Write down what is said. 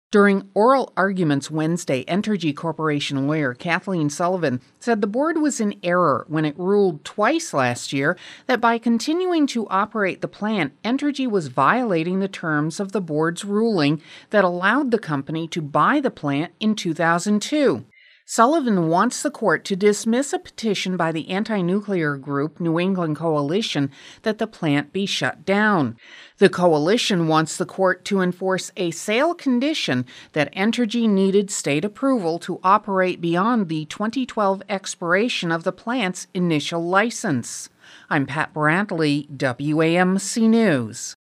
During oral arguments Wednesday, Entergy Corporation lawyer Kathleen Sullivan said the board was in error when it ruled twice last year that by continuing to operate the plant, Entergy was violating the terms of the board's ruling that allowed the company to buy the plant in 2002. Sullivan wants the court to dismiss a petition by the anti-nuclear group New England Coalition that the plant be shut down. The coalition wants the court to enforce a sale condition that Entergy needed state approval to operate beyond the 2012 expiration of the plant's initial license. I'm Pat Brantley, WAMC News.